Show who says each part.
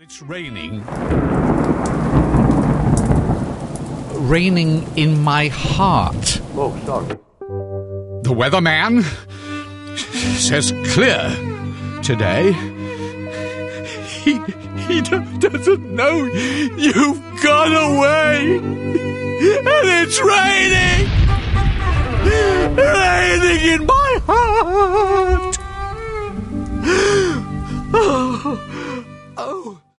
Speaker 1: It's raining. Raining in my heart.
Speaker 2: Oh, sorry.
Speaker 1: The weatherman says clear today. He doesn't know you've gone away. And it's raining. Raining in my heart. Oh.